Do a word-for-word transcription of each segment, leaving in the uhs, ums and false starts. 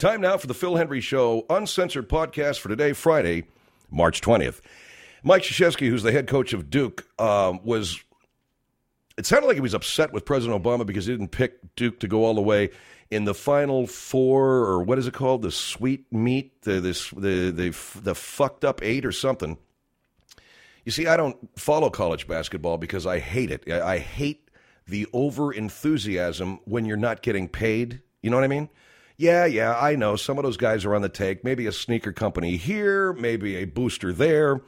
Time now for the Phil Hendry Show, uncensored podcast for today, Friday, March twentieth. Mike Krzyzewski, who's the head coach of Duke, um, was, it sounded like he was upset with President Obama because he didn't pick Duke to go all the way in the Final Four, or what is it called, the sweet meat, the, this, the, the, the fucked up eight or something. You see, I don't follow college basketball because I hate it. I, I hate the over-enthusiasm when you're not getting paid. You know what I mean? Yeah, yeah, I know. Some of those guys are on the take. Maybe a sneaker company here, maybe a booster there.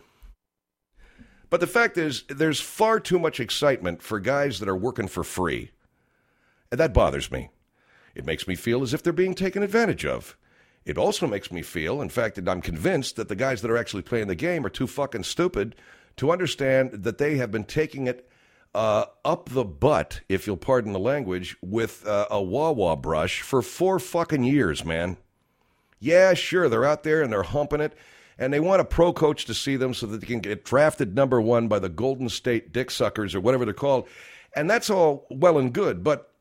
But the fact is, there's far too much excitement for guys that are working for free. And that bothers me. It makes me feel as if they're being taken advantage of. It also makes me feel, in fact, that I'm convinced that the guys that are actually playing the game are too fucking stupid to understand that they have been taking it Uh, up the butt, if you'll pardon the language, with uh, a wah-wah brush for four fucking years, man. Yeah, sure, they're out there and they're humping it, and they want a pro coach to see them so that they can get drafted number one by the Golden State Dick Suckers or whatever they're called, and that's all well and good, but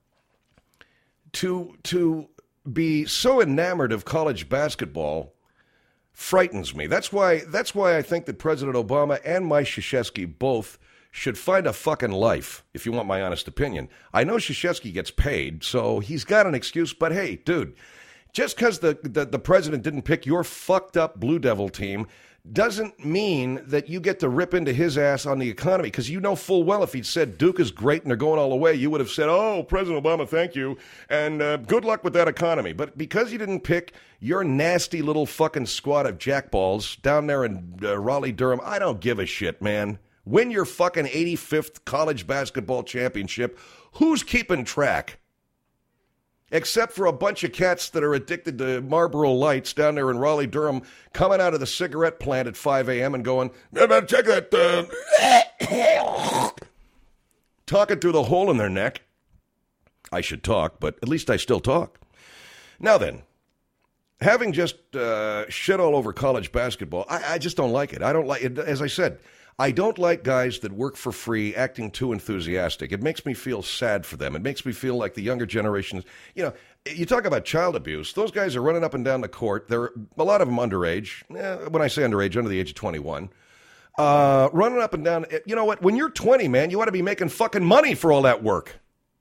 to to be so enamored of college basketball frightens me. That's why that's why I think that President Obama and Mike Krzyzewski both should find a fucking life, if you want my honest opinion. I know Krzyzewski gets paid, so he's got an excuse, but hey, dude, just because the, the, the president didn't pick your fucked up Blue Devil team doesn't mean that you get to rip into his ass on the economy, because you know full well if he'd said Duke is great and they're going all the way, you would have said, oh, President Obama, thank you, and uh, good luck with that economy. But because you didn't pick your nasty little fucking squad of jackballs down there in uh, Raleigh-Durham, I don't give a shit, man. Win your fucking eighty-fifth college basketball championship. Who's keeping track? Except for a bunch of cats that are addicted to Marlboro Lights down there in Raleigh-Durham, coming out of the cigarette plant at five a.m. and going, check that, uh, talking through the hole in their neck. I should talk, but at least I still talk. Now then, having just uh, shit all over college basketball, I, I just don't like it. I don't like it. As I said, I don't like guys that work for free acting too enthusiastic. It makes me feel sad for them. It makes me feel like the younger generations, you know, you talk about child abuse. Those guys are running up and down the court. They're a lot of them underage. Eh, when I say underage, under the age of twenty-one. Uh, running up and down. You know what? When you're twenty, man, you ought to be making fucking money for all that work.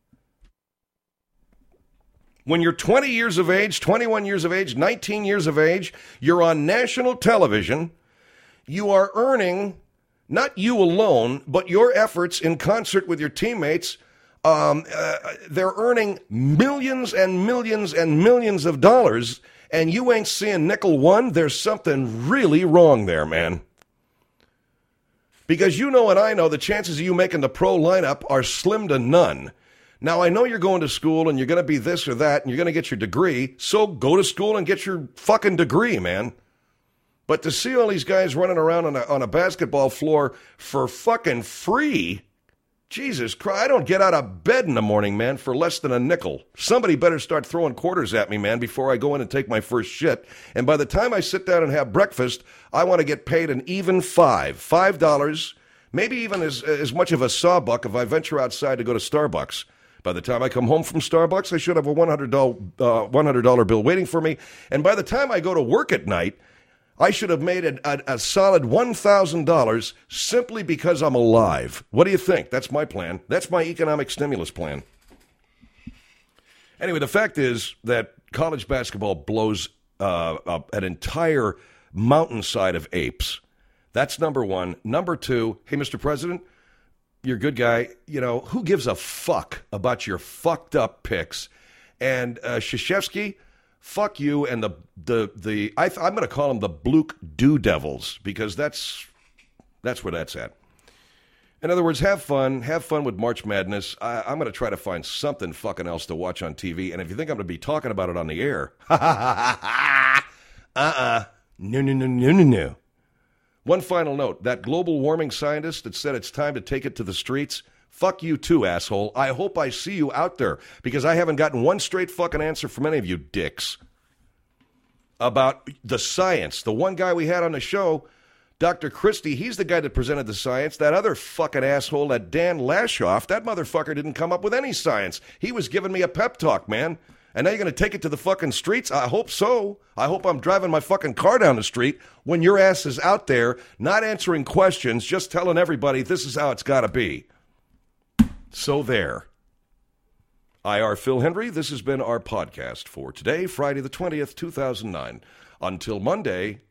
When you're twenty years of age, twenty-one years of age, nineteen years of age, you're on national television. You are earning, not you alone, but your efforts in concert with your teammates, um, uh, they're earning millions and millions and millions of dollars, and you ain't seeing nickel one. There's something really wrong there, man. Because you know and I know the chances of you making the pro lineup are slim to none. Now, I know you're going to school and you're going to be this or that and you're going to get your degree, so go to school and get your fucking degree, man. But to see all these guys running around on a, on a basketball floor for fucking free, Jesus Christ, I don't get out of bed in the morning, man, for less than a nickel. Somebody better start throwing quarters at me, man, before I go in and take my first shit. And by the time I sit down and have breakfast, I want to get paid an even five, five dollars, maybe even as, as much of a sawbuck if I venture outside to go to Starbucks. By the time I come home from Starbucks, I should have a one hundred dollars uh, one hundred dollars bill waiting for me. And by the time I go to work at night, I should have made a, a, a solid one thousand dollars simply because I'm alive. What do you think? That's my plan. That's my economic stimulus plan. Anyway, the fact is that college basketball blows uh, uh, an entire mountainside of apes. That's number one. Number two, hey, Mister President, you're a good guy. You know, who gives a fuck about your fucked up picks? And uh, Krzyzewski, fuck you and the the the I, I'm going to call them the Bluke Dew Devils, because that's that's where that's at. In other words, have fun, have fun with March Madness. I, I'm going to try to find something fucking else to watch on T V. And if you think I'm going to be talking about it on the air, uh uh, no no no no no no. One final note: that global warming scientist that said it's time to take it to the streets. Fuck you too, asshole. I hope I see you out there, because I haven't gotten one straight fucking answer from any of you dicks about the science. The one guy we had on the show, Doctor Christie, he's the guy that presented the science. That other fucking asshole, that Dan Lashoff, that motherfucker didn't come up with any science. He was giving me a pep talk, man. And now you're going to take it to the fucking streets? I hope so. I hope I'm driving my fucking car down the street when your ass is out there not answering questions, just telling everybody this is how it's got to be. So there. I R Phil Hendry, this has been our podcast for today, Friday the twentieth, two thousand nine. Until Monday,